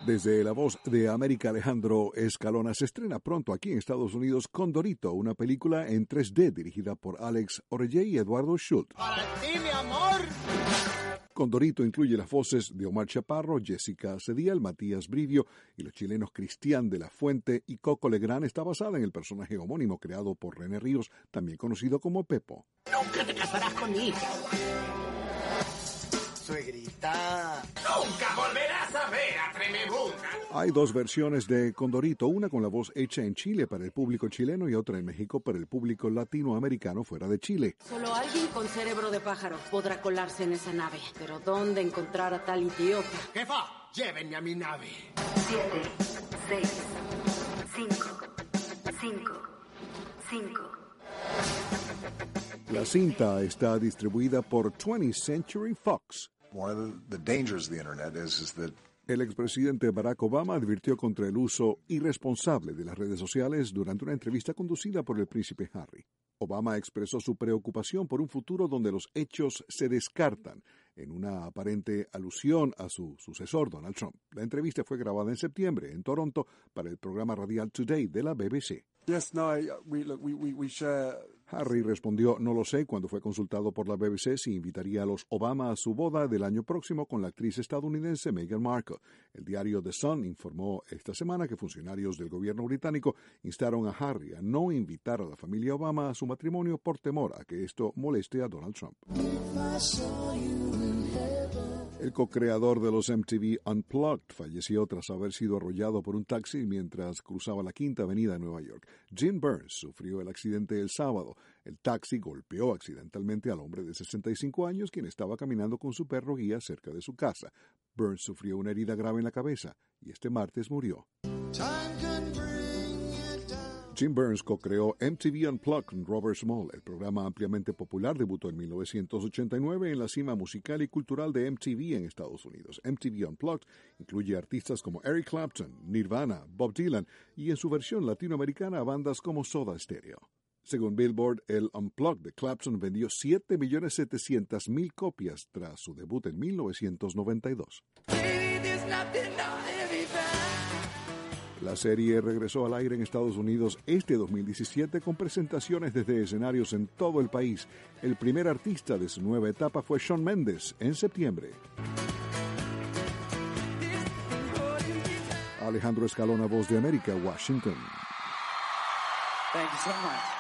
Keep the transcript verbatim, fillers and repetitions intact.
Desde la voz de América, Alejandro Escalona se estrena pronto aquí en Estados Unidos Condorito, una película en tres D dirigida por Alex Orellé y Eduardo Schultz. ¡Para ti, mi amor! Condorito incluye las voces de Omar Chaparro, Jessica Cedial, Matías Brivio y los chilenos Cristian de la Fuente y Coco Legrand. Está basada en el personaje homónimo creado por René Ríos, también conocido como Pepo. ¡Nunca te casarás con mi hija! Suegrita. ¡Nunca volverás a ver a Tremebunga! Hay dos versiones de Condorito, una con la voz hecha en Chile para el público chileno y otra en México para el público latinoamericano fuera de Chile. Solo alguien con cerebro de pájaro podrá colarse en esa nave. Pero ¿dónde encontrar a tal idiota? ¡Jefa! ¡Llévenme a mi nave! Siete, seis, cinco, cinco, cinco. La cinta está distribuida por twentieth Century Fox. One of the dangers of the internet is, is that El expresidente Barack Obama advirtió contra el uso irresponsable de las redes sociales durante una entrevista conducida por el príncipe Harry. Obama expresó su preocupación por un futuro donde los hechos se descartan, en una aparente alusión a su sucesor, Donald Trump. La entrevista fue grabada en septiembre en Toronto para el programa radial Today de la B B C. Yes, no, I, we, look, we, we, we share... Harry respondió, no lo sé, cuando fue consultado por la B B C si invitaría a los Obama a su boda del año próximo con la actriz estadounidense Meghan Markle. El diario The Sun informó esta semana que funcionarios del gobierno británico instaron a Harry a no invitar a la familia Obama a su matrimonio por temor a que esto moleste a Donald Trump. El co-creador de los M T V Unplugged falleció tras haber sido arrollado por un taxi mientras cruzaba la Quinta Avenida de Nueva York. Jim Burns sufrió el accidente el sábado. El taxi golpeó accidentalmente al hombre de sesenta y cinco años, quien estaba caminando con su perro guía cerca de su casa. Burns sufrió una herida grave en la cabeza y este martes murió. Jim Burns co-creó M T V Unplugged con Robert Small. El programa ampliamente popular debutó en mil novecientos ochenta y nueve en la cima musical y cultural de M T V en Estados Unidos. M T V Unplugged incluye artistas como Eric Clapton, Nirvana, Bob Dylan y en su versión latinoamericana bandas como Soda Stereo. Según Billboard, el Unplugged de Clapton vendió siete millones setecientas mil copias tras su debut en mil novecientos noventa y dos. La serie regresó al aire en Estados Unidos este dos mil diecisiete con presentaciones desde escenarios en todo el país. El primer artista de su nueva etapa fue Shawn Mendes en septiembre. Alejandro Escalona, Voz de América, Washington. Thank you so much.